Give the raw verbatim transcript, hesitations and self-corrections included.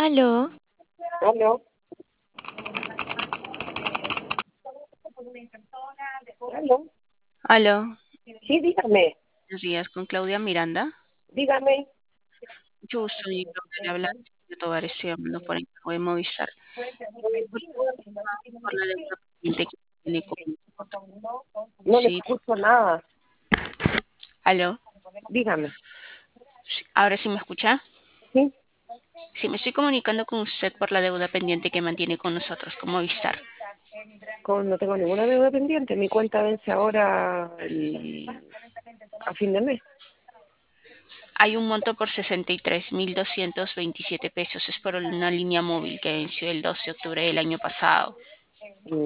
Aló, Aló, aló. aló, Sí, dígame, buenos días con Claudia Miranda. dígame. Mucho gusto, soy Claudia, le habla de Tobar, estoy hablando por encargo de Movistar. Por por la deuda pendiente que tiene con nosotros. No le Sí, escucho nada. aló, Dígame. sí, ahora sí me escucha. Sí, Sí, me estoy comunicando con usted por la deuda pendiente que mantiene con nosotros, con Movistar. con, no tengo ninguna deuda pendiente. Mi cuenta vence ahora el- a fin de mes. Hay un monto por sesenta y tres mil doscientos veintisiete pesos, es por una línea móvil que venció el doce de octubre del año pasado.